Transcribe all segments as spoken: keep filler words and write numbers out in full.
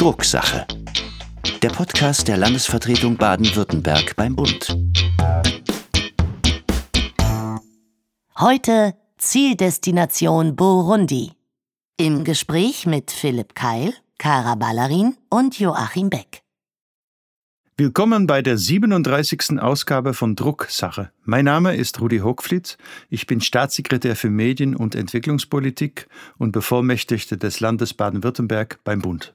Drucksache. Der Podcast der Landesvertretung Baden-Württemberg beim Bund. Heute Zieldestination Burundi. Im Gespräch mit Philipp Keil, Kara Ballerin und Joachim Beck. Willkommen bei der siebenunddreißigsten Ausgabe von Drucksache. Mein Name ist Rudi Hochfliet. Ich bin Staatssekretär für Medien- und Entwicklungspolitik und Bevollmächtigter des Landes Baden-Württemberg beim Bund.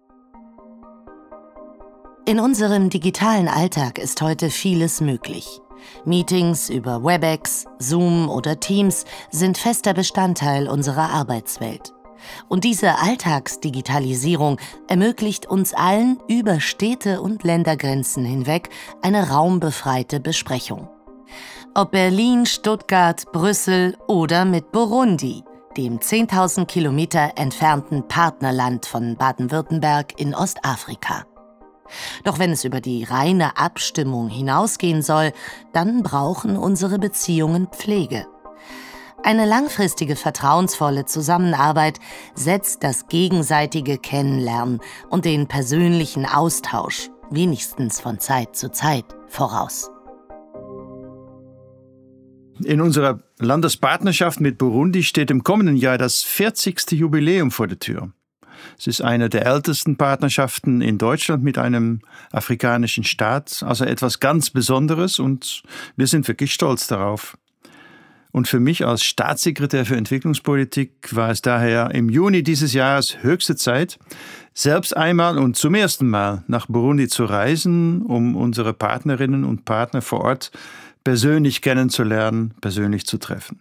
In unserem digitalen Alltag ist heute vieles möglich. Meetings über Webex, Zoom oder Teams sind fester Bestandteil unserer Arbeitswelt. Und diese Alltagsdigitalisierung ermöglicht uns allen über Städte und Ländergrenzen hinweg eine raumbefreite Besprechung. Ob Berlin, Stuttgart, Brüssel oder mit Burundi, dem zehntausend Kilometer entfernten Partnerland von Baden-Württemberg in Ostafrika. Doch wenn es über die reine Abstimmung hinausgehen soll, dann brauchen unsere Beziehungen Pflege. Eine langfristige, vertrauensvolle Zusammenarbeit setzt das gegenseitige Kennenlernen und den persönlichen Austausch, wenigstens von Zeit zu Zeit, voraus. In unserer Landespartnerschaft mit Burundi steht im kommenden Jahr das vierzigste Jubiläum vor der Tür. Es ist eine der ältesten Partnerschaften in Deutschland mit einem afrikanischen Staat, also etwas ganz Besonderes, und wir sind wirklich stolz darauf. Und für mich als Staatssekretär für Entwicklungspolitik war es daher im Juni dieses Jahres höchste Zeit, selbst einmal und zum ersten Mal nach Burundi zu reisen, um unsere Partnerinnen und Partner vor Ort persönlich kennenzulernen, persönlich zu treffen.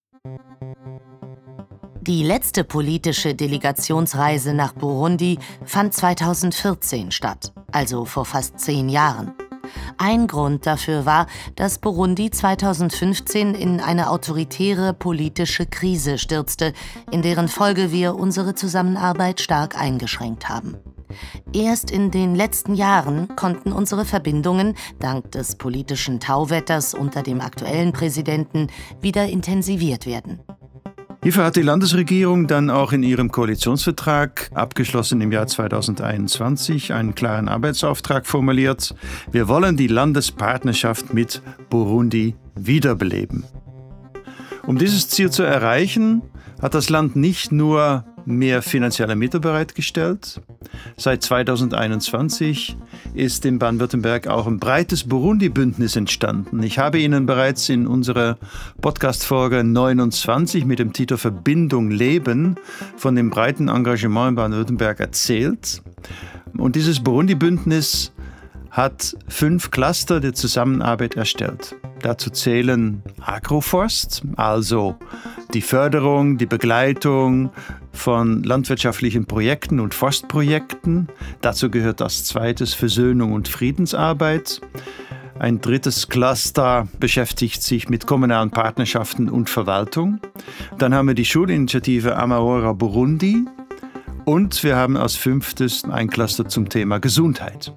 Die letzte politische Delegationsreise nach Burundi fand zweitausendvierzehn statt, also vor fast zehn Jahren. Ein Grund dafür war, dass Burundi zweitausendfünfzehn in eine autoritäre politische Krise stürzte, in deren Folge wir unsere Zusammenarbeit stark eingeschränkt haben. Erst in den letzten Jahren konnten unsere Verbindungen, dank des politischen Tauwetters unter dem aktuellen Präsidenten, wieder intensiviert werden. Hierfür hat die Landesregierung dann auch in ihrem Koalitionsvertrag, abgeschlossen im Jahr zweitausendeinundzwanzig, einen klaren Arbeitsauftrag formuliert. Wir wollen die Landespartnerschaft mit Burundi wiederbeleben. Um dieses Ziel zu erreichen, hat das Land nicht nur mehr finanzielle Mittel bereitgestellt. Seit zweitausendeinundzwanzig ist in Baden-Württemberg auch ein breites Burundi-Bündnis entstanden. Ich habe Ihnen bereits in unserer Podcast-Folge neunundzwanzig mit dem Titel Verbindung Leben von dem breiten Engagement in Baden-Württemberg erzählt. Und dieses Burundi-Bündnis hat fünf Cluster der Zusammenarbeit erstellt. Dazu zählen Agroforst, also die Förderung, die Begleitung von landwirtschaftlichen Projekten und Forstprojekten. Dazu gehört als zweites Versöhnung und Friedensarbeit. Ein drittes Cluster beschäftigt sich mit kommunalen Partnerschaften und Verwaltung. Dann haben wir die Schulinitiative Amahora Burundi. Und wir haben als fünftes ein Cluster zum Thema Gesundheit.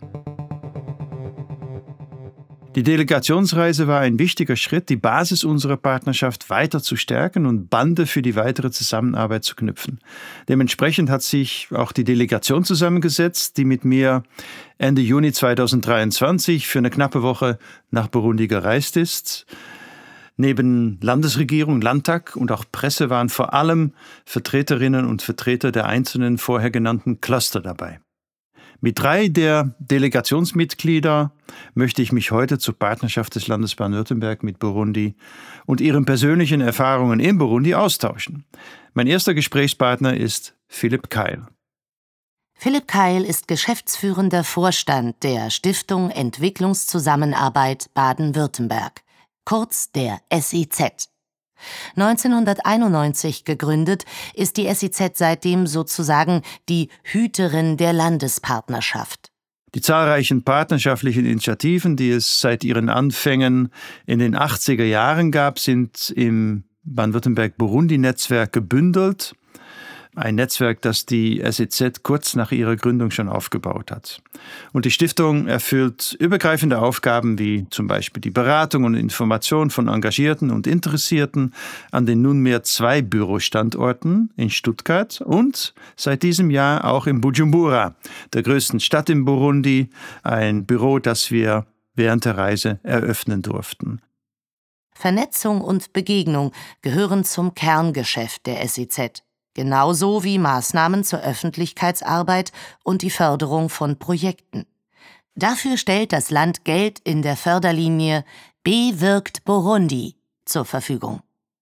Die Delegationsreise war ein wichtiger Schritt, die Basis unserer Partnerschaft weiter zu stärken und Bande für die weitere Zusammenarbeit zu knüpfen. Dementsprechend hat sich auch die Delegation zusammengesetzt, die mit mir Ende Juni zweitausenddreiundzwanzig für eine knappe Woche nach Burundi gereist ist. Neben Landesregierung, Landtag und auch Presse waren vor allem Vertreterinnen und Vertreter der einzelnen vorher genannten Cluster dabei. Mit drei der Delegationsmitglieder möchte ich mich heute zur Partnerschaft des Landes Baden-Württemberg mit Burundi und ihren persönlichen Erfahrungen in Burundi austauschen. Mein erster Gesprächspartner ist Philipp Keil. Philipp Keil ist geschäftsführender Vorstand der Stiftung Entwicklungszusammenarbeit Baden-Württemberg, kurz der S E Z. neunzehnhunderteinundneunzig gegründet, ist die S E Z seitdem sozusagen die Hüterin der Landespartnerschaft. Die zahlreichen partnerschaftlichen Initiativen, die es seit ihren Anfängen in den achtziger Jahren gab, sind im Baden-Württemberg-Burundi-Netzwerk gebündelt. ein Netzwerk, das die S E Z kurz nach ihrer Gründung schon aufgebaut hat. Und die Stiftung erfüllt übergreifende Aufgaben wie zum Beispiel die Beratung und Information von Engagierten und Interessierten an den nunmehr zwei Bürostandorten in Stuttgart und seit diesem Jahr auch in Bujumbura, der größten Stadt in Burundi, ein Büro, das wir während der Reise eröffnen durften. Vernetzung und Begegnung gehören zum Kerngeschäft der S E Z, genauso wie Maßnahmen zur Öffentlichkeitsarbeit und die Förderung von Projekten. Dafür stellt das Land Geld in der Förderlinie Bewirkt Burundi zur Verfügung.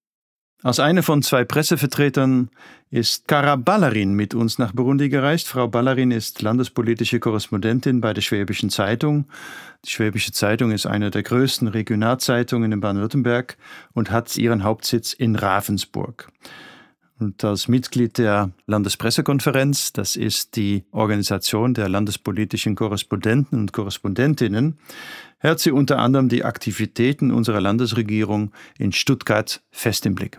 Als eine von zwei Pressevertretern ist Kara Ballarin mit uns nach Burundi gereist. Frau Ballarin ist landespolitische Korrespondentin bei der Schwäbischen Zeitung. Die Schwäbische Zeitung ist eine der größten Regionalzeitungen in Baden-Württemberg und hat ihren Hauptsitz in Ravensburg. Und als Mitglied der Landespressekonferenz, das ist die Organisation der landespolitischen Korrespondenten und Korrespondentinnen, hat sie unter anderem die Aktivitäten unserer Landesregierung in Stuttgart fest im Blick.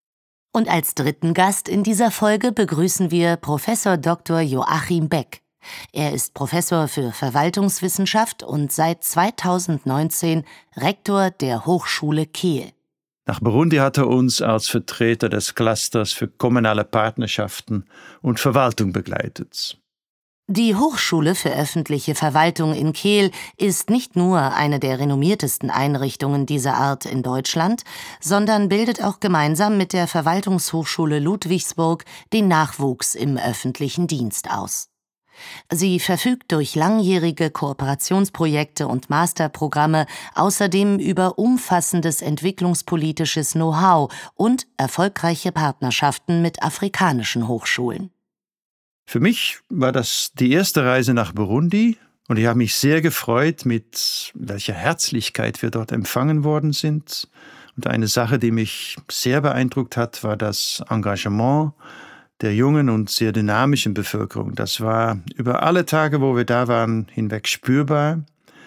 Und als dritten Gast in dieser Folge begrüßen wir Professor Doktor Joachim Beck. Er ist Professor für Verwaltungswissenschaft und seit zweitausendneunzehn Rektor der Hochschule Kehl. Nach Burundi hat er uns als Vertreter des Clusters für kommunale Partnerschaften und Verwaltung begleitet. Die Hochschule für öffentliche Verwaltung in Kehl ist nicht nur eine der renommiertesten Einrichtungen dieser Art in Deutschland, sondern bildet auch gemeinsam mit der Verwaltungshochschule Ludwigsburg den Nachwuchs im öffentlichen Dienst aus. Sie verfügt durch langjährige Kooperationsprojekte und Masterprogramme außerdem über umfassendes entwicklungspolitisches Know-how und erfolgreiche Partnerschaften mit afrikanischen Hochschulen. Für mich war das die erste Reise nach Burundi und ich habe mich sehr gefreut, mit welcher Herzlichkeit wir dort empfangen worden sind. Und eine Sache, die mich sehr beeindruckt hat, war das Engagement der jungen und sehr dynamischen Bevölkerung. Das war über alle Tage, wo wir da waren, hinweg spürbar.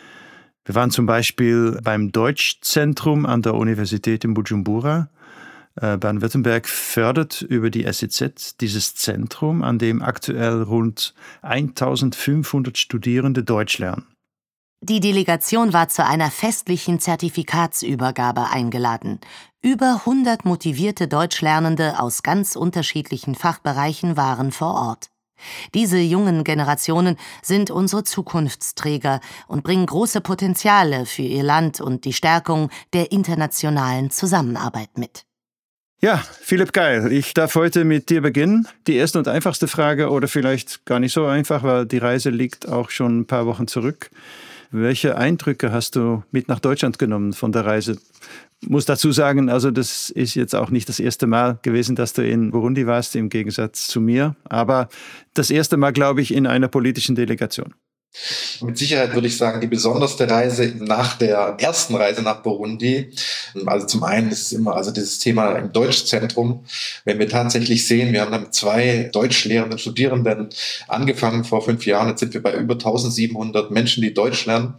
Wir waren zum Beispiel beim Deutschzentrum an der Universität in Bujumbura. Baden-Württemberg fördert über die S E Z dieses Zentrum, an dem aktuell rund eintausendfünfhundert Studierende Deutsch lernen. Die Delegation war zu einer festlichen Zertifikatsübergabe eingeladen. Über hundert motivierte Deutschlernende aus ganz unterschiedlichen Fachbereichen waren vor Ort. Diese jungen Generationen sind unsere Zukunftsträger und bringen große Potenziale für ihr Land und die Stärkung der internationalen Zusammenarbeit mit. Ja, Philipp Geil, ich darf heute mit dir beginnen. Die erste und einfachste Frage, oder vielleicht gar nicht so einfach, weil die Reise liegt auch schon ein paar Wochen zurück. Welche Eindrücke hast du mit nach Deutschland genommen von der Reise? Ich muss dazu sagen, also das ist jetzt auch nicht das erste Mal gewesen, dass du in Burundi warst, im Gegensatz zu mir. Aber das erste Mal, glaube ich, in einer politischen Delegation. Mit Sicherheit würde ich sagen, die besonderste Reise nach der ersten Reise nach Burundi. Also zum einen ist es immer also dieses Thema im Deutschzentrum. Wenn wir tatsächlich sehen, wir haben dann mit zwei deutschlehrenden Studierenden angefangen vor fünf Jahren. Jetzt sind wir bei über eintausendsiebenhundert Menschen, die Deutsch lernen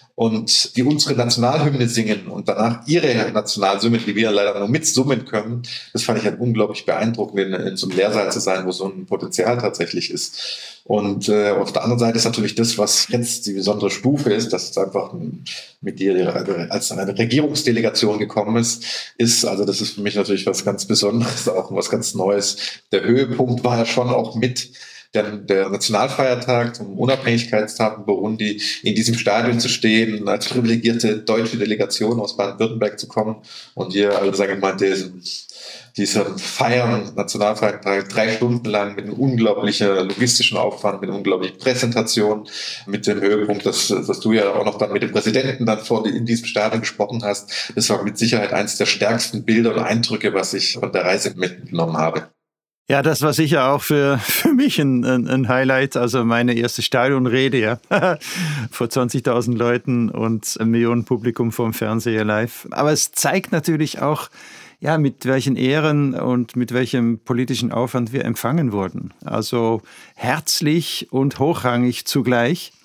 und die unsere Nationalhymne singen und danach ihre Nationalhymne, die wir leider nur mitsummen können. Das fand ich halt unglaublich beeindruckend, in, in so einem Lehrsaal zu sein, wo so ein Potenzial tatsächlich ist. Und äh, auf der anderen Seite ist natürlich das, was jetzt die besondere Stufe ist, dass es einfach mit dir als eine Regierungsdelegation gekommen ist, ist, also das ist für mich natürlich was ganz Besonderes, auch was ganz Neues. Der Höhepunkt war ja schon auch mit Denn der Nationalfeiertag zum Unabhängigkeitstag in Burundi, in diesem Stadion zu stehen, als privilegierte deutsche Delegation aus Baden-Württemberg zu kommen und hier, also sagen wir mal, diesen, diesen Feiern, Nationalfeiertag, drei Stunden lang mit einem unglaublichen logistischen Aufwand, mit einer unglaublichen Präsentation, mit dem Höhepunkt, dass, dass du ja auch noch dann mit dem Präsidenten dann vor in diesem Stadion gesprochen hast. Das war mit Sicherheit eines der stärksten Bilder und Eindrücke, was ich von der Reise mitgenommen habe. Ja, das war sicher auch für, für mich ein, ein, ein Highlight, also meine erste Stadionrede, ja, vor zwanzigtausend Leuten und ein Millionenpublikum vorm Fernseher live. Aber es zeigt natürlich auch, ja, mit welchen Ehren und mit welchem politischen Aufwand wir empfangen wurden. Also herzlich und hochrangig zugleich.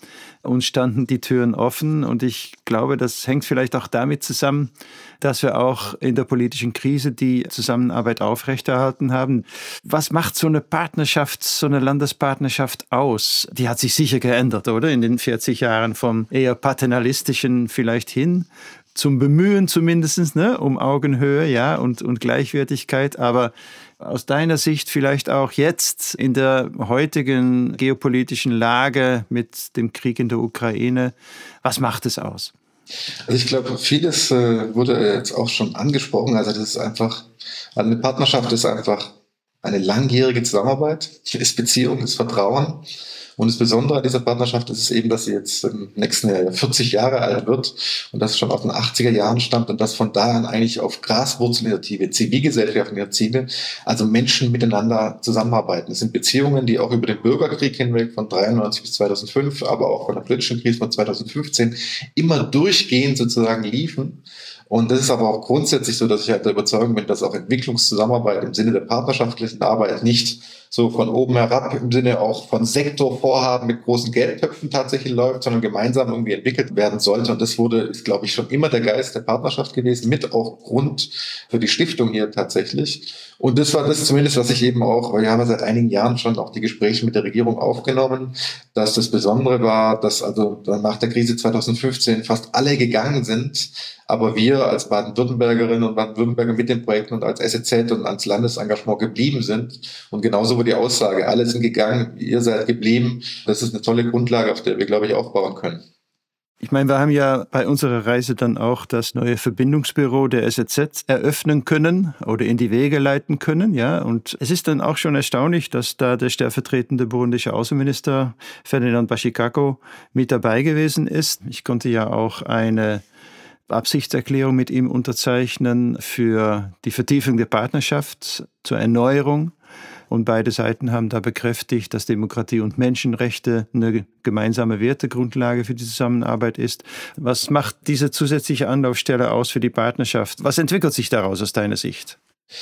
Uns standen die Türen offen und ich glaube, das hängt vielleicht auch damit zusammen, dass wir auch in der politischen Krise die Zusammenarbeit aufrechterhalten haben. Was macht so eine Partnerschaft, so eine Landespartnerschaft aus? Die hat sich sicher geändert, oder? In den vierzig Jahren vom eher paternalistischen vielleicht hin zum Bemühen zumindest, ne, um Augenhöhe, ja, und, und Gleichwertigkeit. Aber aus deiner Sicht vielleicht auch jetzt in der heutigen geopolitischen Lage mit dem Krieg in der Ukraine, was macht es aus? Also ich glaube, vieles äh, wurde jetzt auch schon angesprochen. Also das ist einfach, also eine Partnerschaft ist einfach eine langjährige Zusammenarbeit, ist Beziehung, ist Vertrauen. Und das Besondere an dieser Partnerschaft ist eben, dass sie jetzt im nächsten Jahr vierzig Jahre alt wird und das schon aus den achtziger Jahren stammt und das von da an eigentlich auf Graswurzelinitiative, Zivilgesellschaftsinitiative, also Menschen miteinander zusammenarbeiten. Es sind Beziehungen, die auch über den Bürgerkrieg hinweg von dreiundneunzig bis zweitausendfünf, aber auch von der politischen Krise von zweitausendfünfzehn immer durchgehend sozusagen liefen. Und das ist aber auch grundsätzlich so, dass ich halt der Überzeugung bin, dass auch Entwicklungszusammenarbeit im Sinne der partnerschaftlichen Arbeit nicht so von oben herab im Sinne auch von Sektorvorhaben mit großen Geldtöpfen tatsächlich läuft, sondern gemeinsam irgendwie entwickelt werden sollte. Und das wurde, ist, glaube ich, schon immer der Geist der Partnerschaft gewesen, mit auch Grund für die Stiftung hier tatsächlich. Und das war das zumindest, was ich eben auch, weil wir haben ja seit einigen Jahren schon auch die Gespräche mit der Regierung aufgenommen, dass das Besondere war, dass also nach der Krise zweitausendfünfzehn fast alle gegangen sind, aber wir als Baden-Württembergerinnen und Baden-Württemberger mit den Projekten und als S E Z und als Landesengagement geblieben sind. Und genauso war die Aussage, alle sind gegangen, ihr seid geblieben. Das ist eine tolle Grundlage, auf der wir, glaube ich, aufbauen können. Ich meine, wir haben ja bei unserer Reise dann auch das neue Verbindungsbüro der S E Z eröffnen können oder in die Wege leiten können, ja. Und es ist dann auch schon erstaunlich, dass da der stellvertretende burundische Außenminister Ferdinand Bashikako mit dabei gewesen ist. Ich konnte ja auch eine Absichtserklärung mit ihm unterzeichnen für die Vertiefung der Partnerschaft zur Erneuerung. Und beide Seiten haben da bekräftigt, dass Demokratie und Menschenrechte eine gemeinsame Wertegrundlage für die Zusammenarbeit ist. Was macht diese zusätzliche Anlaufstelle aus für die Partnerschaft? Was entwickelt sich daraus aus deiner Sicht?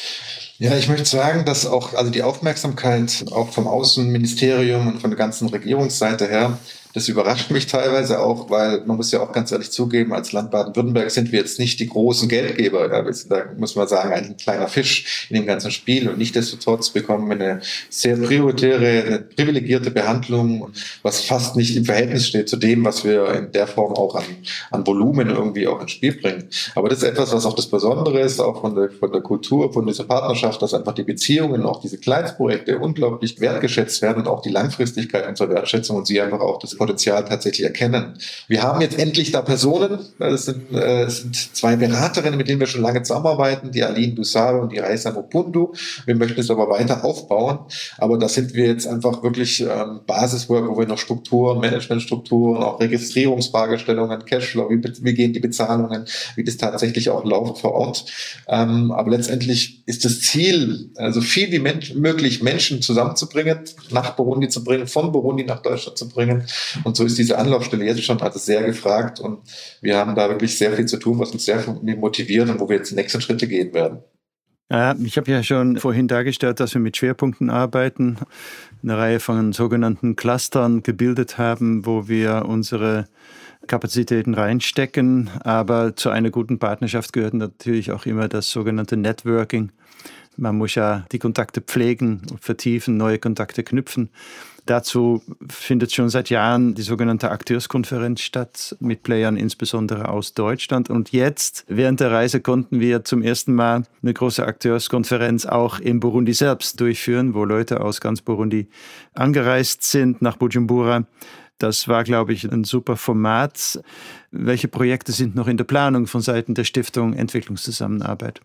Ja, ich möchte sagen, dass auch also die Aufmerksamkeit auch vom Außenministerium und von der ganzen Regierungsseite her, das überrascht mich teilweise auch, weil man muss ja auch ganz ehrlich zugeben, als Land Baden-Württemberg sind wir jetzt nicht die großen Geldgeber. Da muss man sagen, ein kleiner Fisch in dem ganzen Spiel. Und nichtsdestotrotz bekommen wir eine sehr prioritäre, eine privilegierte Behandlung, was fast nicht im Verhältnis steht zu dem, was wir in der Form auch an, an Volumen irgendwie auch ins Spiel bringen. Aber das ist etwas, was auch das Besondere ist, auch von der, von der Kultur, von dieser Partnerschaft, dass einfach die Beziehungen, auch diese Kleinstprojekte unglaublich wertgeschätzt werden und auch die Langfristigkeit unserer Wertschätzung und sie einfach auch das Potenzial tatsächlich erkennen. Wir haben jetzt endlich da Personen, das sind, äh, das sind zwei Beraterinnen, mit denen wir schon lange zusammenarbeiten, die Aline Dusabe und die Raisa Mopundu. Wir möchten es aber weiter aufbauen, aber da sind wir jetzt einfach wirklich ähm, Basiswork, wo wir noch Strukturen, Managementstrukturen, auch Registrierungsfragestellungen, Cashflow, wie, wie gehen die Bezahlungen, wie das tatsächlich auch läuft vor Ort. Ähm, aber letztendlich ist das Ziel, so also viel wie men- möglich Menschen zusammenzubringen, nach Burundi zu bringen, von Burundi nach Deutschland zu bringen. Und so ist diese Anlaufstelle jetzt schon also sehr gefragt und wir haben da wirklich sehr viel zu tun, was uns sehr motiviert und wo wir jetzt die nächsten Schritte gehen werden. Ja, ich habe ja schon vorhin dargestellt, dass wir mit Schwerpunkten arbeiten, eine Reihe von sogenannten Clustern gebildet haben, wo wir unsere Kapazitäten reinstecken. Aber zu einer guten Partnerschaft gehört natürlich auch immer das sogenannte Networking. Man muss ja die Kontakte pflegen, vertiefen, neue Kontakte knüpfen. Dazu findet schon seit Jahren die sogenannte Akteurskonferenz statt, mit Playern insbesondere aus Deutschland. Und jetzt, während der Reise, konnten wir zum ersten Mal eine große Akteurskonferenz auch in Burundi selbst durchführen, wo Leute aus ganz Burundi angereist sind nach Bujumbura. Das war, glaube ich, ein super Format. Welche Projekte sind noch in der Planung von Seiten der Stiftung Entwicklungszusammenarbeit?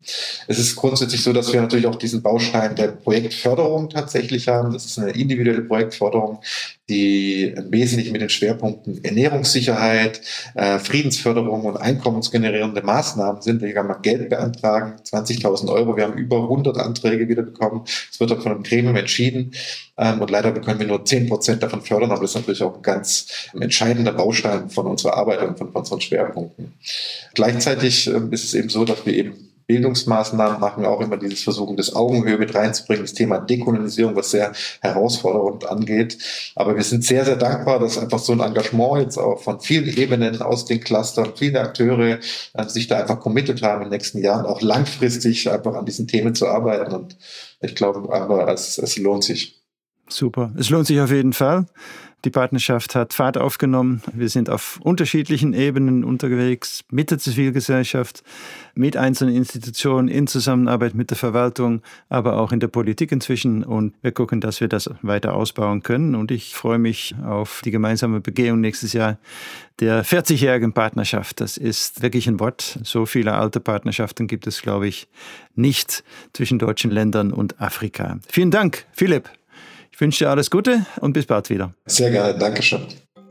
Es ist grundsätzlich so, dass wir natürlich auch diesen Baustein der Projektförderung tatsächlich haben. Das ist eine individuelle Projektförderung, die im Wesentlichen mit den Schwerpunkten Ernährungssicherheit, äh, Friedensförderung und einkommensgenerierende Maßnahmen sind. Wir haben Geld beantragen, zwanzigtausend Euro. Wir haben über hundert Anträge wieder bekommen. Es wird auch von einem Gremium entschieden. Ähm, und leider können wir nur zehn Prozent davon fördern. Aber das ist natürlich auch ein ganz ein entscheidender Baustein von unserer Arbeit und von, von unseren Schwerpunkten. Gleichzeitig ähm, ist es eben so, dass wir eben Bildungsmaßnahmen machen, auch immer dieses Versuchen, das Augenhöhe mit reinzubringen, das Thema Dekolonisierung, was sehr herausfordernd angeht. Aber wir sind sehr, sehr dankbar, dass einfach so ein Engagement jetzt auch von vielen Ebenen aus den Clustern, viele Akteure äh, sich da einfach committed haben, in den nächsten Jahren auch langfristig einfach an diesen Themen zu arbeiten. Und ich glaube aber, es, es lohnt sich. Super. Es lohnt sich auf jeden Fall. Die Partnerschaft hat Fahrt aufgenommen. Wir sind auf unterschiedlichen Ebenen unterwegs, mit der Zivilgesellschaft, mit einzelnen Institutionen, in Zusammenarbeit mit der Verwaltung, aber auch in der Politik inzwischen. Und wir gucken, dass wir das weiter ausbauen können. Und ich freue mich auf die gemeinsame Begehung nächstes Jahr der vierzigjährigen Partnerschaft. Das ist wirklich ein Wort. So viele alte Partnerschaften gibt es, glaube ich, nicht zwischen deutschen Ländern und Afrika. Vielen Dank, Philipp. Ich wünsche dir alles Gute und bis bald wieder. Sehr gerne, Dankeschön.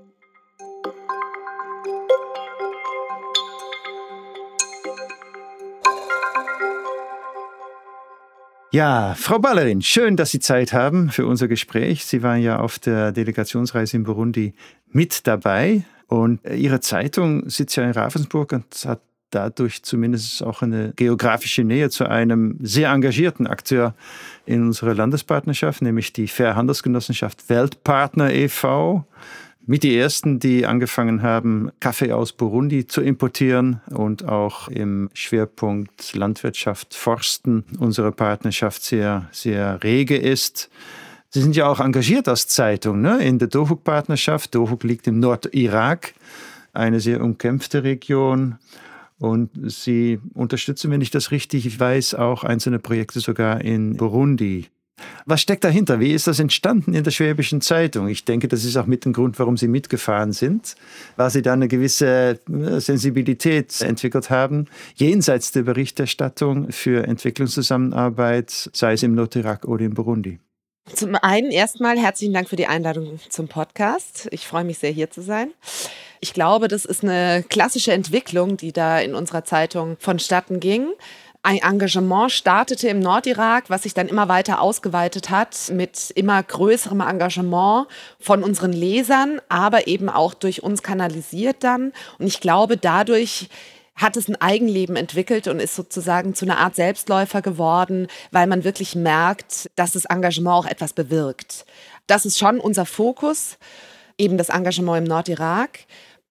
Ja, Frau Ballerin, schön, dass Sie Zeit haben für unser Gespräch. Sie waren ja auf der Delegationsreise in Burundi mit dabei und Ihre Zeitung sitzt ja in Ravensburg und hat dadurch zumindest auch eine geografische Nähe zu einem sehr engagierten Akteur in unserer Landespartnerschaft, nämlich die Fair Handelsgenossenschaft Weltpartner e V Mit die ersten, die angefangen haben, Kaffee aus Burundi zu importieren und auch im Schwerpunkt Landwirtschaft, Forsten unsere Partnerschaft sehr, sehr rege ist. Sie sind ja auch engagiert als Zeitung, ne? In der Dohuk-Partnerschaft. Dohuk liegt im Nordirak, eine sehr umkämpfte Region. Und Sie unterstützen, wenn ich das richtig weiß, auch einzelne Projekte sogar in Burundi. Was steckt dahinter? Wie ist das entstanden in der Schwäbischen Zeitung? Ich denke, das ist auch mit dem Grund, warum Sie mitgefahren sind, weil Sie da eine gewisse Sensibilität entwickelt haben, jenseits der Berichterstattung für Entwicklungszusammenarbeit, sei es im Nordirak oder in Burundi. Zum einen erstmal herzlichen Dank für die Einladung zum Podcast. Ich freue mich sehr, hier zu sein. Ich glaube, das ist eine klassische Entwicklung, die da in unserer Zeitung vonstatten ging. Ein Engagement startete im Nordirak, was sich dann immer weiter ausgeweitet hat mit immer größerem Engagement von unseren Lesern, aber eben auch durch uns kanalisiert dann. Und ich glaube, dadurch hat es ein Eigenleben entwickelt und ist sozusagen zu einer Art Selbstläufer geworden, weil man wirklich merkt, dass das Engagement auch etwas bewirkt. Das ist schon unser Fokus, eben das Engagement im Nordirak.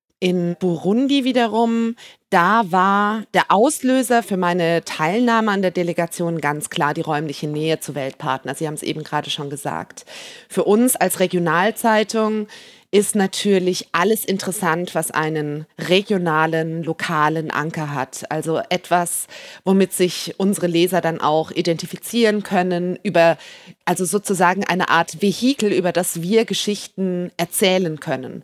In Burundi wiederum, da war der Auslöser für meine Teilnahme an der Delegation ganz klar die räumliche Nähe zu Weltpartner. Sie haben es eben gerade schon gesagt. Für uns als Regionalzeitung ist natürlich alles interessant, was einen regionalen, lokalen Anker hat. Also etwas, womit sich unsere Leser dann auch identifizieren können, über, also sozusagen eine Art Vehikel, über das wir Geschichten erzählen können.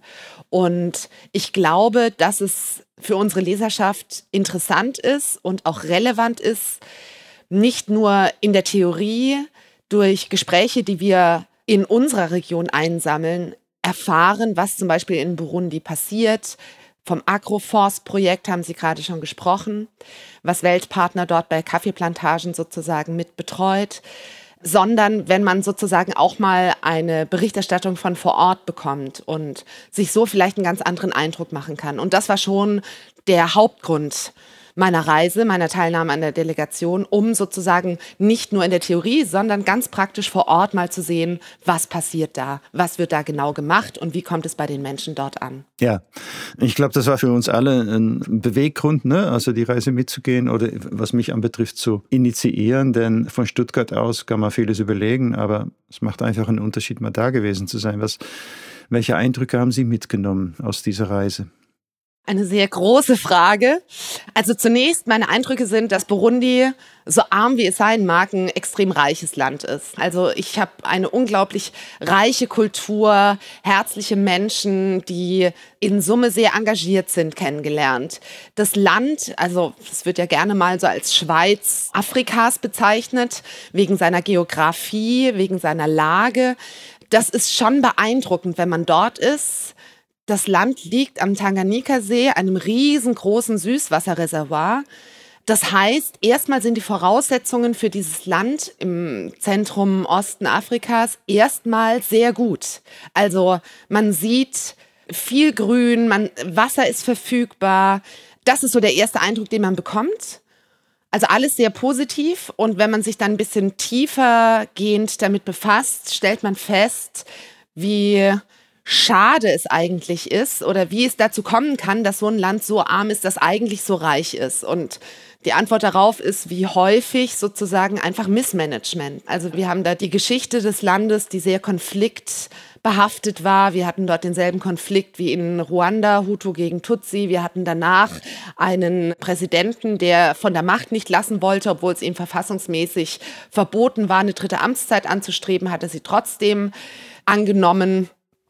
Und ich glaube, dass es für unsere Leserschaft interessant ist und auch relevant ist, nicht nur in der Theorie durch Gespräche, die wir in unserer Region einsammeln, erfahren, was zum Beispiel in Burundi passiert. Vom Agroforce-Projekt haben Sie gerade schon gesprochen, was Weltpartner dort bei Kaffeeplantagen sozusagen mit betreut, sondern wenn man sozusagen auch mal eine Berichterstattung von vor Ort bekommt und sich so vielleicht einen ganz anderen Eindruck machen kann. Und das war schon der Hauptgrund meiner Reise, meiner Teilnahme an der Delegation, um sozusagen nicht nur in der Theorie, sondern ganz praktisch vor Ort mal zu sehen, was passiert da, was wird da genau gemacht und wie kommt es bei den Menschen dort an. Ja, ich glaube, das war für uns alle ein Beweggrund, ne? Also die Reise mitzugehen oder was mich anbetrifft zu initiieren, denn von Stuttgart aus kann man vieles überlegen, aber es macht einfach einen Unterschied, mal da gewesen zu sein. Was, welche Eindrücke haben Sie mitgenommen aus dieser Reise? Eine sehr große Frage. Also zunächst, meine Eindrücke sind, dass Burundi, so arm wie es sein mag, ein extrem reiches Land ist. Also ich habe eine unglaublich reiche Kultur, herzliche Menschen, die in Summe sehr engagiert sind, kennengelernt. Das Land, also es wird ja gerne mal so als Schweiz Afrikas bezeichnet, wegen seiner Geografie, wegen seiner Lage. Das ist schon beeindruckend, wenn man dort ist. Das Land liegt am Tanganyika-See, einem riesengroßen Süßwasserreservoir. Das heißt, erstmal sind die Voraussetzungen für dieses Land im Zentrum Osten Afrikas erstmal sehr gut. Also man sieht viel Grün, man, Wasser ist verfügbar. Das ist so der erste Eindruck, den man bekommt. Also alles sehr positiv, und wenn man sich dann ein bisschen tiefergehend damit befasst, stellt man fest, wie schade es eigentlich ist oder wie es dazu kommen kann, dass so ein Land so arm ist, das eigentlich so reich ist. Und die Antwort darauf ist, wie häufig sozusagen einfach Missmanagement. Also wir haben da die Geschichte des Landes, die sehr konfliktbehaftet war. Wir hatten dort denselben Konflikt wie in Ruanda, Hutu gegen Tutsi. Wir hatten danach einen Präsidenten, der von der Macht nicht lassen wollte, obwohl es ihm verfassungsmäßig verboten war, eine dritte Amtszeit anzustreben, hat er sie trotzdem angenommen.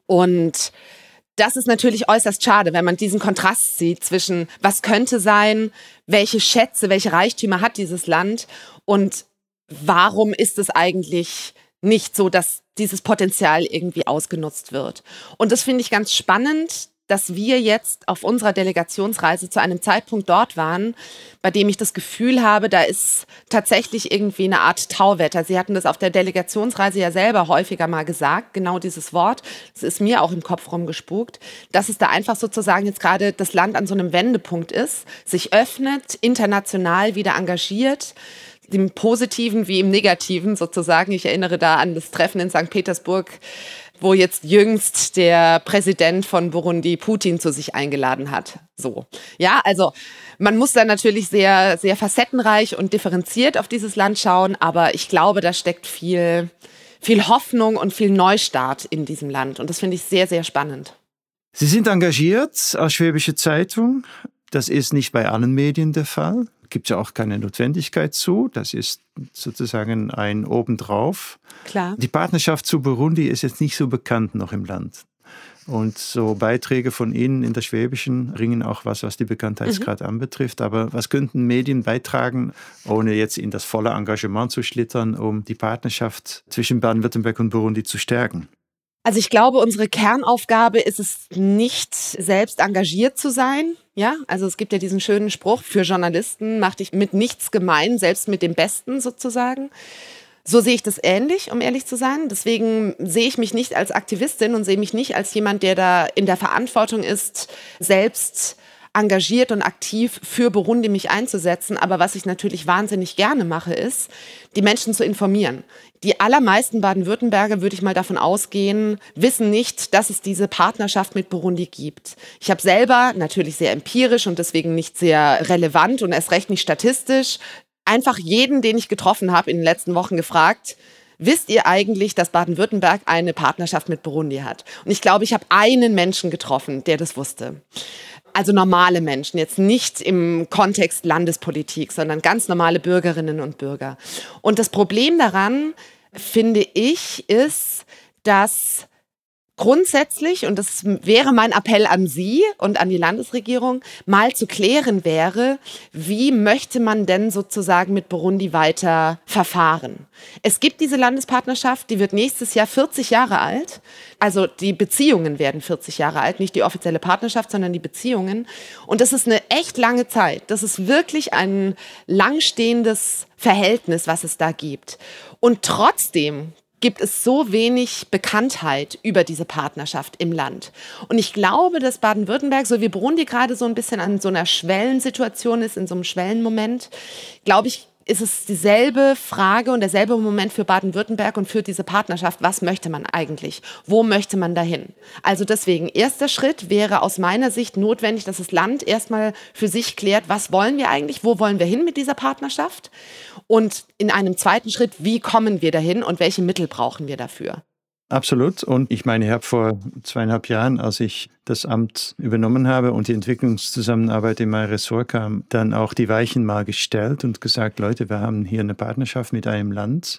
Und das ist natürlich äußerst schade, wenn man diesen Kontrast sieht zwischen, was könnte sein, welche Schätze, welche Reichtümer hat dieses Land und warum ist es eigentlich nicht so, dass dieses Potenzial irgendwie ausgenutzt wird. Und das finde ich ganz spannend, dass wir jetzt auf unserer Delegationsreise zu einem Zeitpunkt dort waren, bei dem ich das Gefühl habe, da ist tatsächlich irgendwie eine Art Tauwetter. Sie hatten das auf der Delegationsreise ja selber häufiger mal gesagt, genau dieses Wort. Das ist mir auch im Kopf rumgespukt, dass es da einfach sozusagen jetzt gerade das Land an so einem Wendepunkt ist, sich öffnet, international wieder engagiert, im Positiven wie im Negativen sozusagen. Ich erinnere da an das Treffen in Sankt Petersburg, wo jetzt jüngst der Präsident von Burundi Putin zu sich eingeladen hat. So. Ja, also man muss da natürlich sehr, sehr facettenreich und differenziert auf dieses Land schauen, aber ich glaube, da steckt viel, viel Hoffnung und viel Neustart in diesem Land, und das finde ich sehr, sehr spannend. Sie sind engagiert als Schwäbische Zeitung. Das ist nicht bei allen Medien der Fall. Gibt es ja auch keine Notwendigkeit zu. Das ist sozusagen ein Obendrauf. Klar. Die Partnerschaft zu Burundi ist jetzt nicht so bekannt noch im Land. Und so Beiträge von Ihnen in der Schwäbischen bringen auch was, was die Bekanntheitsgrad mhm. anbetrifft. Aber was könnten Medien beitragen, ohne jetzt in das volle Engagement zu schlittern, um die Partnerschaft zwischen Baden-Württemberg und Burundi zu stärken? Also ich glaube, unsere Kernaufgabe ist es nicht, selbst engagiert zu sein. Ja, also es gibt ja diesen schönen Spruch, für Journalisten mach dich mit nichts gemein, selbst mit dem Besten sozusagen. So sehe ich das ähnlich, um ehrlich zu sein. Deswegen sehe ich mich nicht als Aktivistin und sehe mich nicht als jemand, der da in der Verantwortung ist, selbst engagiert und aktiv für Burundi mich einzusetzen. Aber was ich natürlich wahnsinnig gerne mache, ist, die Menschen zu informieren. Die allermeisten Baden-Württemberger, würde ich mal davon ausgehen, wissen nicht, dass es diese Partnerschaft mit Burundi gibt. Ich habe selber, natürlich sehr empirisch und deswegen nicht sehr relevant und erst recht nicht statistisch, einfach jeden, den ich getroffen habe in den letzten Wochen gefragt, wisst ihr eigentlich, dass Baden-Württemberg eine Partnerschaft mit Burundi hat? Und ich glaube, ich habe einen Menschen getroffen, der das wusste. Also normale Menschen, jetzt nicht im Kontext Landespolitik, sondern ganz normale Bürgerinnen und Bürger. Und das Problem daran, finde ich, ist, dass grundsätzlich, und das wäre mein Appell an Sie und an die Landesregierung, mal zu klären wäre, wie möchte man denn sozusagen mit Burundi weiter verfahren? Es gibt diese Landespartnerschaft, die wird nächstes Jahr vierzig Jahre alt. Also die Beziehungen werden vierzig Jahre alt, nicht die offizielle Partnerschaft, sondern die Beziehungen. Und das ist eine echt lange Zeit. Das ist wirklich ein langstehendes Verhältnis, was es da gibt. Und trotzdem gibt es so wenig Bekanntheit über diese Partnerschaft im Land. Und ich glaube, dass Baden-Württemberg, so wie Burundi gerade so ein bisschen an so einer Schwellensituation ist, in so einem Schwellenmoment, glaube ich, ist es dieselbe Frage und derselbe Moment für Baden-Württemberg und für diese Partnerschaft. Was möchte man eigentlich? Wo möchte man dahin? Also deswegen, erster Schritt wäre aus meiner Sicht notwendig, dass das Land erstmal für sich klärt, was wollen wir eigentlich? Wo wollen wir hin mit dieser Partnerschaft? Und in einem zweiten Schritt, wie kommen wir dahin und welche Mittel brauchen wir dafür? Absolut. Und ich meine, ich habe vor zweieinhalb Jahren, als ich das Amt übernommen habe und die Entwicklungszusammenarbeit in mein Ressort kam, dann auch die Weichen mal gestellt und gesagt, Leute, wir haben hier eine Partnerschaft mit einem Land,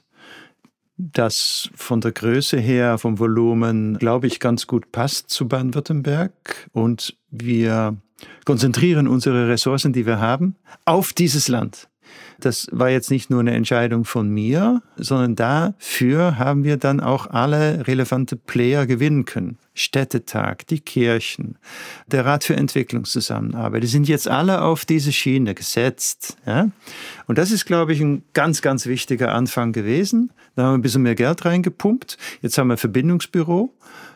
das von der Größe her, vom Volumen, glaube ich, ganz gut passt zu Baden-Württemberg. Und wir konzentrieren unsere Ressourcen, die wir haben, auf dieses Land. Das war jetzt nicht nur eine Entscheidung von mir, sondern dafür haben wir dann auch alle relevante Player gewinnen können. Städtetag, die Kirchen, der Rat für Entwicklungszusammenarbeit, die sind jetzt alle auf diese Schiene gesetzt. Ja? Und das ist, glaube ich, ein ganz, ganz wichtiger Anfang gewesen. Da haben wir ein bisschen mehr Geld reingepumpt. Jetzt haben wir ein Verbindungsbüro.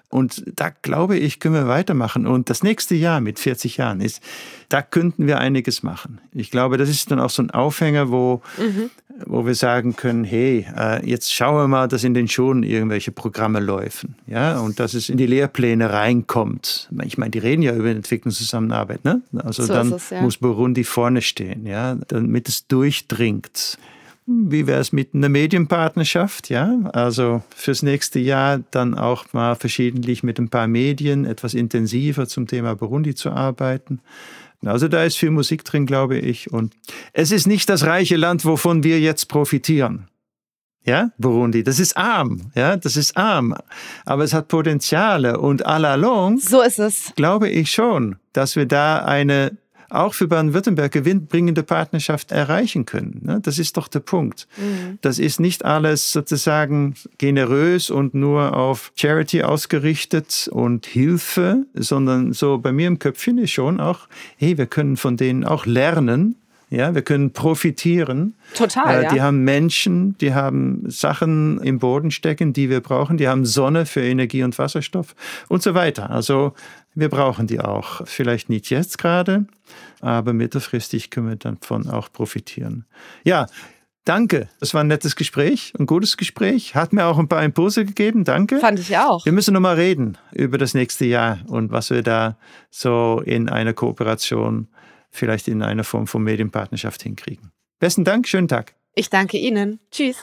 Und da glaube ich, können wir weitermachen. Und das nächste Jahr mit vierzig Jahren ist, da könnten wir einiges machen. Ich glaube, das ist dann auch so ein Aufhänger, wo, mhm. wo wir sagen können, hey, jetzt schauen wir mal, dass in den Schulen irgendwelche Programme laufen. Ja, und dass es in die Lehrpläne reinkommt. Ich meine, die reden ja über Entwicklungszusammenarbeit. Ne? Also so dann es, ja. muss Burundi vorne stehen, ja, damit es durchdringt. Wie wäre es mit einer Medienpartnerschaft? Ja, also fürs nächste Jahr dann auch mal verschiedentlich mit ein paar Medien etwas intensiver zum Thema Burundi zu arbeiten. Also da ist viel Musik drin, glaube ich. Und es ist nicht das reiche Land, wovon wir jetzt profitieren. Ja, Burundi, das ist arm. Ja, das ist arm. Aber es hat Potenziale. Und à la longue, so ist es. Glaube ich schon, dass wir da eine auch für Baden-Württemberg gewinnbringende Partnerschaft erreichen können. Das ist doch der Punkt. Mhm. Das ist nicht alles sozusagen generös und nur auf Charity ausgerichtet und Hilfe, sondern so bei mir im Köpfchen ist schon auch, hey, wir können von denen auch lernen. Ja, wir können profitieren. Total, äh, ja. Die haben Menschen, die haben Sachen im Boden stecken, die wir brauchen. Die haben Sonne für Energie und Wasserstoff und so weiter. Also wir brauchen die auch. Vielleicht nicht jetzt gerade, aber mittelfristig können wir davon auch profitieren. Ja, danke. Das war ein nettes Gespräch, ein gutes Gespräch. Hat mir auch ein paar Impulse gegeben. Danke. Fand ich auch. Wir müssen noch mal reden über das nächste Jahr und was wir da so in einer Kooperation vielleicht in einer Form von Medienpartnerschaft hinkriegen. Besten Dank, schönen Tag. Ich danke Ihnen. Tschüss.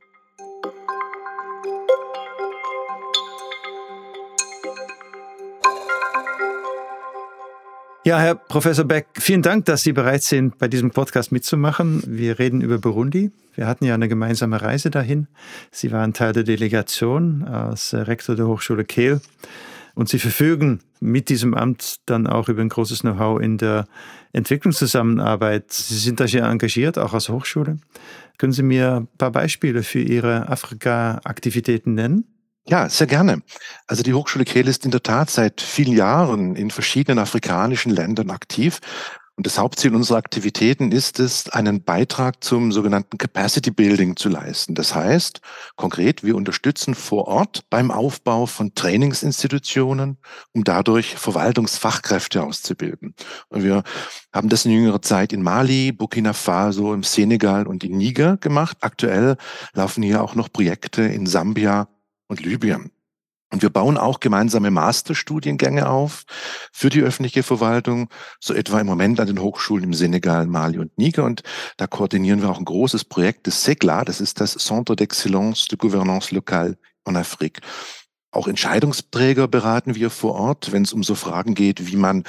Ja, Herr Professor Beck, vielen Dank, dass Sie bereit sind, bei diesem Podcast mitzumachen. Wir reden über Burundi. Wir hatten ja eine gemeinsame Reise dahin. Sie waren Teil der Delegation als Rektor der Hochschule Kehl. Und Sie verfügen mit diesem Amt dann auch über ein großes Know-how in der Entwicklungszusammenarbeit. Sie sind da sehr engagiert, auch als Hochschule. Können Sie mir ein paar Beispiele für Ihre Afrika-Aktivitäten nennen? Ja, sehr gerne. Also die Hochschule Kehl ist in der Tat seit vielen Jahren in verschiedenen afrikanischen Ländern aktiv. Und das Hauptziel unserer Aktivitäten ist es, einen Beitrag zum sogenannten Capacity Building zu leisten. Das heißt, konkret, wir unterstützen vor Ort beim Aufbau von Trainingsinstitutionen, um dadurch Verwaltungsfachkräfte auszubilden. Und wir haben das in jüngerer Zeit in Mali, Burkina Faso, im Senegal und in Niger gemacht. Aktuell laufen hier auch noch Projekte in Sambia und Libyen. Und wir bauen auch gemeinsame Masterstudiengänge auf für die öffentliche Verwaltung, so etwa im Moment an den Hochschulen im Senegal, Mali und Niger. Und da koordinieren wir auch ein großes Projekt des C E G L A, das ist das Centre d'Excellence de Gouvernance Locale en Afrique. Auch Entscheidungsträger beraten wir vor Ort, wenn es um so Fragen geht, wie man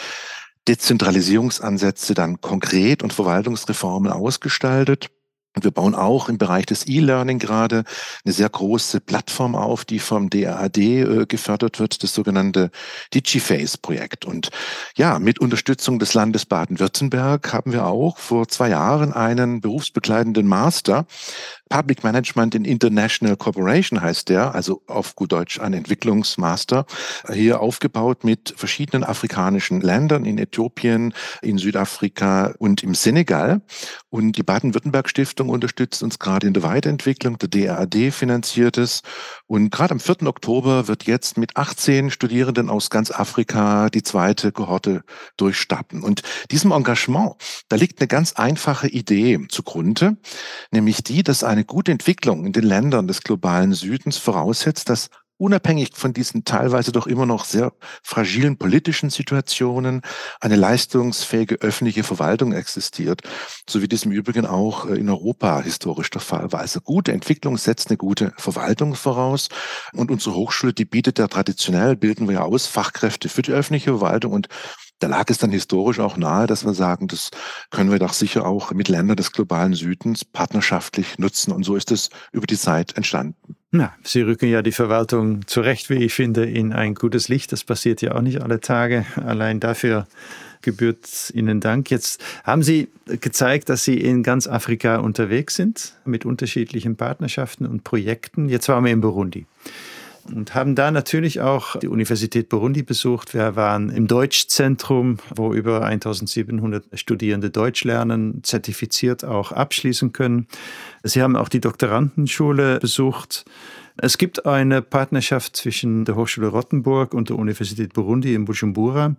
Dezentralisierungsansätze dann konkret und Verwaltungsreformen ausgestaltet. Und wir bauen auch im Bereich des E-Learning gerade eine sehr große Plattform auf, die vom D A A D äh, gefördert wird, das sogenannte DigiFace-Projekt. Und ja, mit Unterstützung des Landes Baden-Württemberg haben wir auch vor zwei Jahren einen berufsbegleitenden Master Public Management in International Cooperation heißt der, also auf gut Deutsch ein Entwicklungsmaster, hier aufgebaut mit verschiedenen afrikanischen Ländern in Äthiopien, in Südafrika und im Senegal. Und die Baden-Württemberg-Stiftung unterstützt uns gerade in der Weiterentwicklung, der D A A D finanziert es. Und gerade am vierten Oktober wird jetzt mit achtzehn Studierenden aus ganz Afrika die zweite Kohorte durchstarten. Und diesem Engagement, da liegt eine ganz einfache Idee zugrunde, nämlich die, dass eine gute Entwicklung in den Ländern des globalen Südens voraussetzt, dass unabhängig von diesen teilweise doch immer noch sehr fragilen politischen Situationen eine leistungsfähige öffentliche Verwaltung existiert, so wie das im Übrigen auch in Europa historisch der Fall war. Also gute Entwicklung setzt eine gute Verwaltung voraus und unsere Hochschule, die bietet ja traditionell, bilden wir ja aus, Fachkräfte für die öffentliche Verwaltung und da lag es dann historisch auch nahe, dass wir sagen, das können wir doch sicher auch mit Ländern des globalen Südens partnerschaftlich nutzen. Und so ist es über die Zeit entstanden. Na, Sie rücken ja die Verwaltung zurecht, wie ich finde, in ein gutes Licht. Das passiert ja auch nicht alle Tage. Allein dafür gebührt Ihnen Dank. Jetzt haben Sie gezeigt, dass Sie in ganz Afrika unterwegs sind mit unterschiedlichen Partnerschaften und Projekten. Jetzt waren wir in Burundi. und haben da natürlich auch die Universität Burundi besucht. Wir waren im Deutschzentrum, wo über eintausendsiebenhundert Studierende Deutsch lernen, zertifiziert auch abschließen können. Sie haben auch die Doktorandenschule besucht. Es gibt eine Partnerschaft zwischen der Hochschule Rottenburg und der Universität Burundi in Bujumbura.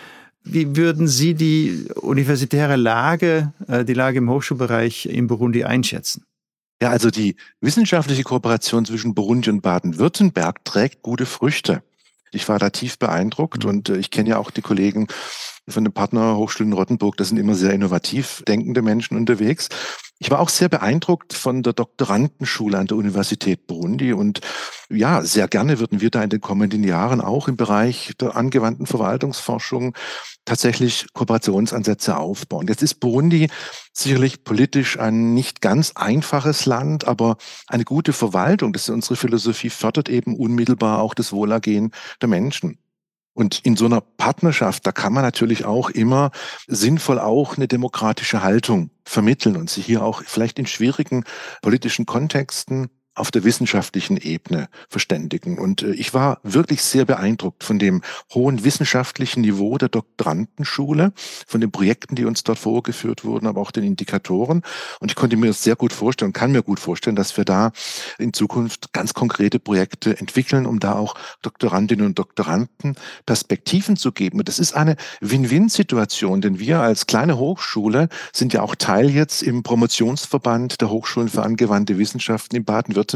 Wie würden Sie die universitäre Lage, die Lage im Hochschulbereich in Burundi einschätzen? Ja, also die wissenschaftliche Kooperation zwischen Burundi und Baden-Württemberg trägt gute Früchte. Ich war da tief beeindruckt mhm. und äh, ich kenne ja auch die Kollegen von den Partnerhochschulen Rottenburg. Das sind immer sehr innovativ denkende Menschen unterwegs. Ich war auch sehr beeindruckt von der Doktorandenschule an der Universität Burundi und ja, sehr gerne würden wir da in den kommenden Jahren auch im Bereich der angewandten Verwaltungsforschung tatsächlich Kooperationsansätze aufbauen. Jetzt ist Burundi sicherlich politisch ein nicht ganz einfaches Land, aber eine gute Verwaltung, das ist unsere Philosophie, fördert eben unmittelbar auch das Wohlergehen der Menschen. Und in so einer Partnerschaft, da kann man natürlich auch immer sinnvoll auch eine demokratische Haltung vermitteln und sich hier auch vielleicht in schwierigen politischen Kontexten auf der wissenschaftlichen Ebene verständigen. Und ich war wirklich sehr beeindruckt von dem hohen wissenschaftlichen Niveau der Doktorandenschule, von den Projekten, die uns dort vorgeführt wurden, aber auch den Indikatoren. Und ich konnte mir das sehr gut vorstellen, kann mir gut vorstellen, dass wir da in Zukunft ganz konkrete Projekte entwickeln, um da auch Doktorandinnen und Doktoranden Perspektiven zu geben. Und das ist eine Win-Win-Situation, denn wir als kleine Hochschule sind ja auch Teil jetzt im Promotionsverband der Hochschulen für angewandte Wissenschaften in Baden-Württemberg.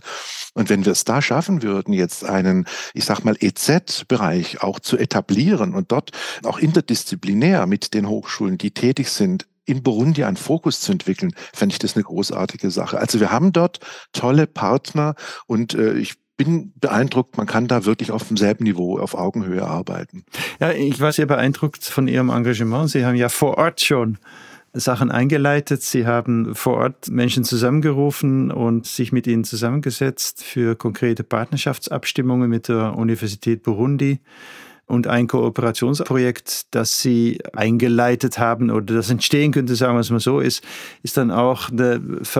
Und wenn wir es da schaffen würden, jetzt einen, ich sag mal, E Z-Bereich auch zu etablieren und dort auch interdisziplinär mit den Hochschulen, die tätig sind, in Burundi einen Fokus zu entwickeln, fände ich das eine großartige Sache. Also wir haben dort tolle Partner und äh, ich bin beeindruckt, man kann da wirklich auf demselben Niveau, auf Augenhöhe arbeiten. Ja, ich war sehr beeindruckt von Ihrem Engagement. Sie haben ja vor Ort schon Sachen eingeleitet. Sie haben vor Ort Menschen zusammengerufen und sich mit ihnen zusammengesetzt für konkrete Partnerschaftsabstimmungen mit der Universität Burundi. Und ein Kooperationsprojekt, das Sie eingeleitet haben oder das entstehen könnte, sagen wir es mal so, ist, ist dann auch eine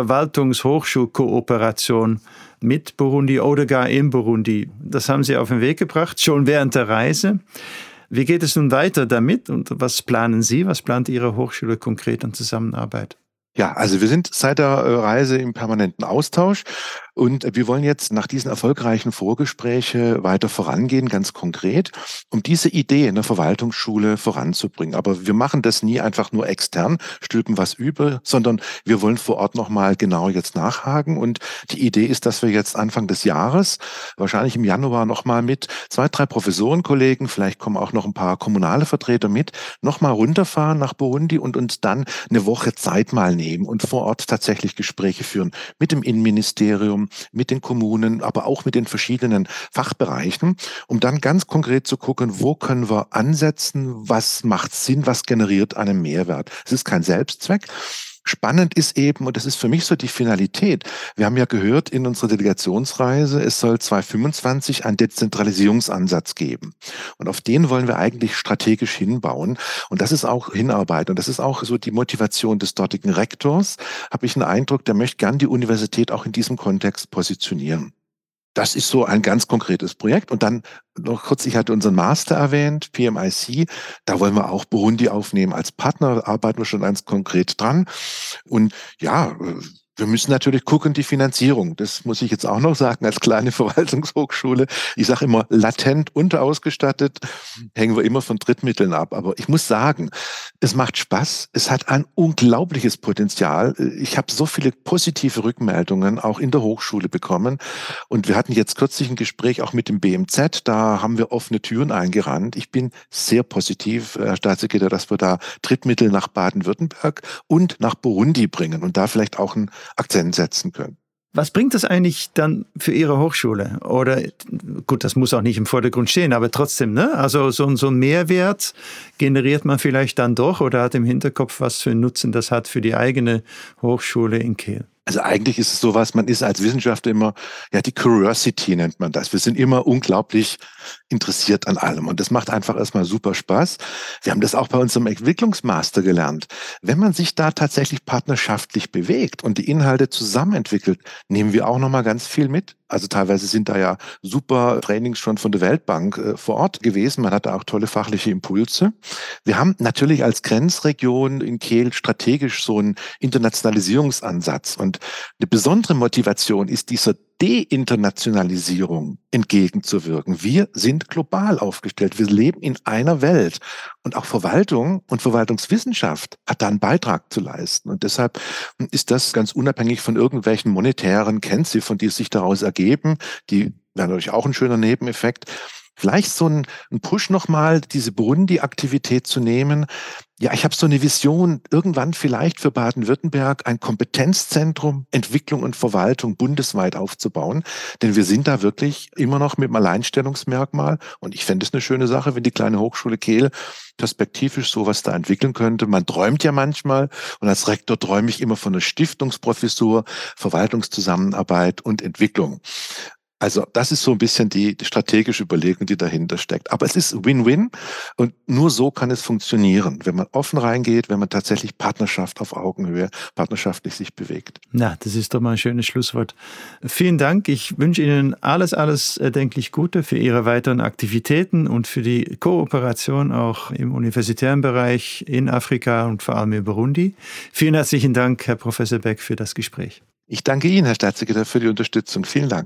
Verwaltungshochschulkooperation mit Burundi oder gar in Burundi. Das haben Sie auf den Weg gebracht, schon während der Reise. Wie geht es nun weiter damit und was planen Sie, was plant Ihre Hochschule konkret an Zusammenarbeit? Ja, also wir sind seit der Reise im permanenten Austausch und wir wollen jetzt nach diesen erfolgreichen Vorgesprächen weiter vorangehen, ganz konkret, um diese Idee in der Verwaltungsschule voranzubringen. Aber wir machen das nie einfach nur extern, stülpen was über, sondern wir wollen vor Ort nochmal genau jetzt nachhaken. Und die Idee ist, dass wir jetzt Anfang des Jahres, wahrscheinlich im Januar nochmal mit zwei, drei Professorenkollegen, vielleicht kommen auch noch ein paar kommunale Vertreter mit, nochmal runterfahren nach Burundi und uns dann eine Woche Zeit mal nehmen und vor Ort tatsächlich Gespräche führen mit dem Innenministerium, mit den Kommunen, aber auch mit den verschiedenen Fachbereichen, um dann ganz konkret zu gucken, wo können wir ansetzen, was macht Sinn, was generiert einen Mehrwert. Es ist kein Selbstzweck. Spannend ist eben, und das ist für mich so die Finalität, wir haben ja gehört in unserer Delegationsreise, es soll zweitausendfünfundzwanzig einen Dezentralisierungsansatz geben. Und auf den wollen wir eigentlich strategisch hinbauen. Und das ist auch Hinarbeit. Und das ist auch so die Motivation des dortigen Rektors. Habe ich einen Eindruck, der möchte gern die Universität auch in diesem Kontext positionieren. Das ist so ein ganz konkretes Projekt. Und dann noch kurz, ich hatte unseren Master erwähnt, P M I C. Da wollen wir auch Burundi aufnehmen als Partner. Da arbeiten wir schon ganz konkret dran. Und ja, wir müssen natürlich gucken, die Finanzierung. Das muss ich jetzt auch noch sagen, als kleine Verwaltungshochschule. Ich sage immer, latent unterausgestattet, hängen wir immer von Drittmitteln ab. Aber ich muss sagen, es macht Spaß. Es hat ein unglaubliches Potenzial. Ich habe so viele positive Rückmeldungen auch in der Hochschule bekommen. Und wir hatten jetzt kürzlich ein Gespräch auch mit dem B M Z. Da haben wir offene Türen eingerannt. Ich bin sehr positiv, Herr Staatssekretär, dass wir da Drittmittel nach Baden-Württemberg und nach Burundi bringen und da vielleicht auch ein Akzent setzen können. Was bringt das eigentlich dann für Ihre Hochschule? Oder gut, das muss auch nicht im Vordergrund stehen, aber trotzdem, ne? Also so, so ein Mehrwert generiert man vielleicht dann doch oder hat im Hinterkopf, was für einen Nutzen das hat für die eigene Hochschule in Kehl? Also eigentlich ist es sowas, man ist als Wissenschaftler immer, ja, die Curiosity nennt man das. Wir sind immer unglaublich interessiert an allem und das macht einfach erstmal super Spaß. Wir haben das auch bei unserem Entwicklungsmaster gelernt. Wenn man sich da tatsächlich partnerschaftlich bewegt und die Inhalte zusammen entwickelt, nehmen wir auch nochmal ganz viel mit. Also teilweise sind da ja super Trainings schon von der Weltbank äh, vor Ort gewesen. Man hatte auch tolle fachliche Impulse. Wir haben natürlich als Grenzregion in Kehl strategisch so einen Internationalisierungsansatz. Und eine besondere Motivation ist, dieser Deinternationalisierung entgegenzuwirken. Wir sind global aufgestellt. Wir leben in einer Welt. Und auch Verwaltung und Verwaltungswissenschaft hat da einen Beitrag zu leisten. Und deshalb ist das ganz unabhängig von irgendwelchen monetären Kennziffern, die sich daraus ergeben. Die wären natürlich auch ein schöner Nebeneffekt. Vielleicht so ein, ein Push nochmal, diese Burundi-Aktivität zu nehmen. Ja, ich habe so eine Vision, irgendwann vielleicht für Baden-Württemberg ein Kompetenzzentrum Entwicklung und Verwaltung bundesweit aufzubauen. Denn wir sind da wirklich immer noch mit einem Alleinstellungsmerkmal. Und ich fände es eine schöne Sache, wenn die kleine Hochschule Kehl perspektivisch sowas da entwickeln könnte. Man träumt ja manchmal, und als Rektor träume ich immer von einer Stiftungsprofessur, Verwaltungszusammenarbeit und Entwicklung. Also das ist so ein bisschen die, die strategische Überlegung, die dahinter steckt. Aber es ist Win-Win und nur so kann es funktionieren, wenn man offen reingeht, wenn man tatsächlich Partnerschaft auf Augenhöhe, partnerschaftlich sich bewegt. Na, das ist doch mal ein schönes Schlusswort. Vielen Dank. Ich wünsche Ihnen alles, alles erdenklich Gute für Ihre weiteren Aktivitäten und für die Kooperation auch im universitären Bereich in Afrika und vor allem in Burundi. Vielen herzlichen Dank, Herr Professor Beck, für das Gespräch. Ich danke Ihnen, Herr Staatssekretär, für die Unterstützung. Vielen Dank.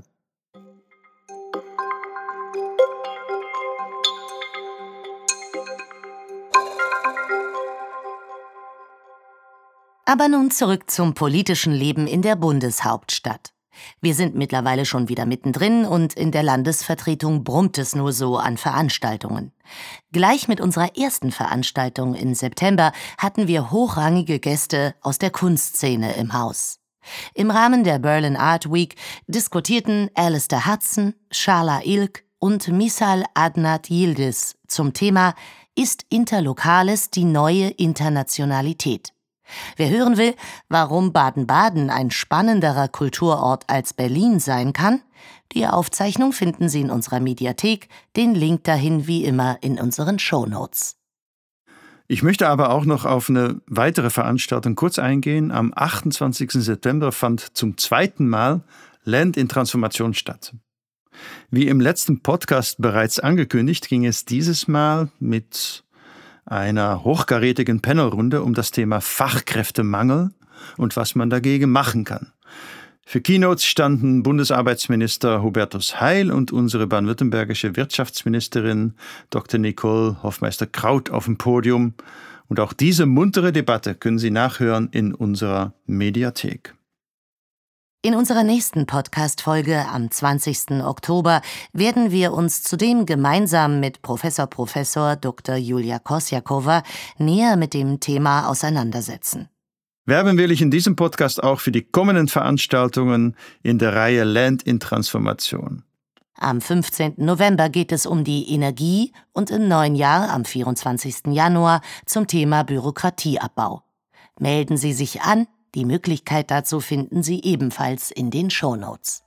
Aber nun zurück zum politischen Leben in der Bundeshauptstadt. Wir sind mittlerweile schon wieder mittendrin und in der Landesvertretung brummt es nur so an Veranstaltungen. Gleich mit unserer ersten Veranstaltung im September hatten wir hochrangige Gäste aus der Kunstszene im Haus. Im Rahmen der Berlin Art Week diskutierten Alistair Hudson, Sharla Ilk und Misal Adnat Yildiz zum Thema „Ist Interlokales die neue Internationalität?". Wer hören will, warum Baden-Baden ein spannenderer Kulturort als Berlin sein kann, die Aufzeichnung finden Sie in unserer Mediathek, den Link dahin wie immer in unseren Shownotes. Ich möchte aber auch noch auf eine weitere Veranstaltung kurz eingehen. Am achtundzwanzigsten September fand zum zweiten Mal Land in Transformation statt. Wie im letzten Podcast bereits angekündigt, ging es dieses Mal mit einer hochkarätigen Panelrunde um das Thema Fachkräftemangel und was man dagegen machen kann. Für Keynotes standen Bundesarbeitsminister Hubertus Heil und unsere baden-württembergische Wirtschaftsministerin Doktor Nicole Hofmeister-Kraut auf dem Podium. Und auch diese muntere Debatte können Sie nachhören in unserer Mediathek. In unserer nächsten Podcast-Folge am zwanzigsten Oktober werden wir uns zudem gemeinsam mit Professor Professor Doktor Julia Kosjakova näher mit dem Thema auseinandersetzen. Werben will ich in diesem Podcast auch für die kommenden Veranstaltungen in der Reihe Land in Transformation. Am fünfzehnten November geht es um die Energie und im neuen Jahr am vierundzwanzigsten Januar zum Thema Bürokratieabbau. Melden Sie sich an. Die Möglichkeit dazu finden Sie ebenfalls in den Shownotes.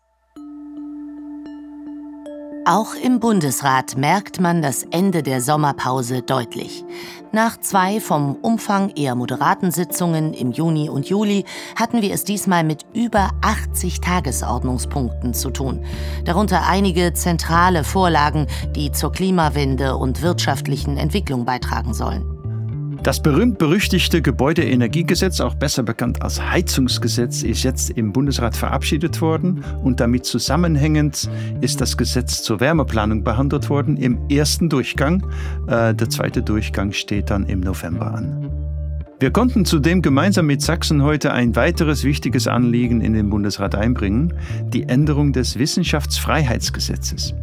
Auch im Bundesrat merkt man das Ende der Sommerpause deutlich. Nach zwei vom Umfang eher moderaten Sitzungen im Juni und Juli hatten wir es diesmal mit über achtzig Tagesordnungspunkten zu tun. Darunter einige zentrale Vorlagen, die zur Klimawende und wirtschaftlichen Entwicklung beitragen sollen. Das berühmt-berüchtigte Gebäudeenergiegesetz, auch besser bekannt als Heizungsgesetz, ist jetzt im Bundesrat verabschiedet worden und damit zusammenhängend ist das Gesetz zur Wärmeplanung behandelt worden im ersten Durchgang. Äh, der zweite Durchgang steht dann im November an. Wir konnten zudem gemeinsam mit Sachsen heute ein weiteres wichtiges Anliegen in den Bundesrat einbringen, die Änderung des Wissenschaftsfreiheitsgesetzes.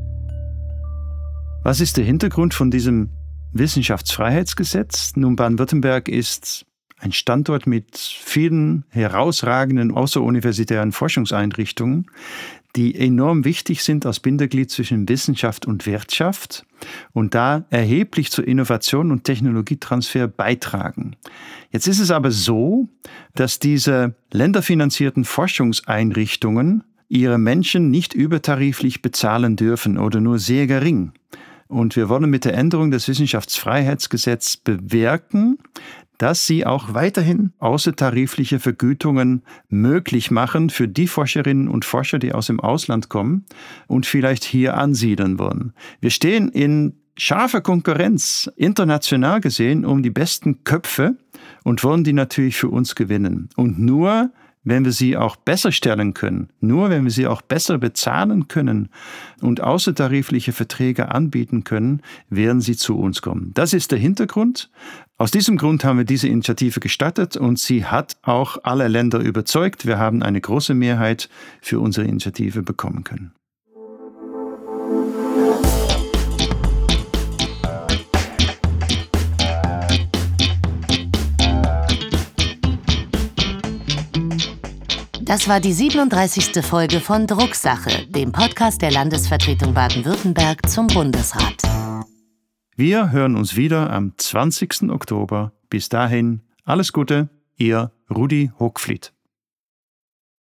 Was ist der Hintergrund von diesem Wissenschaftsfreiheitsgesetz? Nun, Baden-Württemberg ist ein Standort mit vielen herausragenden außeruniversitären Forschungseinrichtungen, die enorm wichtig sind als Bindeglied zwischen Wissenschaft und Wirtschaft und da erheblich zur Innovation und Technologietransfer beitragen. Jetzt ist es aber so, dass diese länderfinanzierten Forschungseinrichtungen ihre Menschen nicht übertariflich bezahlen dürfen oder nur sehr gering. Und wir wollen mit der Änderung des Wissenschaftsfreiheitsgesetzes bewirken, dass sie auch weiterhin außertarifliche Vergütungen möglich machen für die Forscherinnen und Forscher, die aus dem Ausland kommen und vielleicht hier ansiedeln wollen. Wir stehen in scharfer Konkurrenz, international gesehen, um die besten Köpfe und wollen die natürlich für uns gewinnen. Und nur wenn wir sie auch besser stellen können, nur wenn wir sie auch besser bezahlen können und außertarifliche Verträge anbieten können, werden sie zu uns kommen. Das ist der Hintergrund. Aus diesem Grund haben wir diese Initiative gestartet und sie hat auch alle Länder überzeugt. Wir haben eine große Mehrheit für unsere Initiative bekommen können. Das war die siebenunddreißigste Folge von Drucksache, dem Podcast der Landesvertretung Baden-Württemberg zum Bundesrat. Wir hören uns wieder am zwanzigsten Oktober. Bis dahin, alles Gute, Ihr Rudi Hochfliet.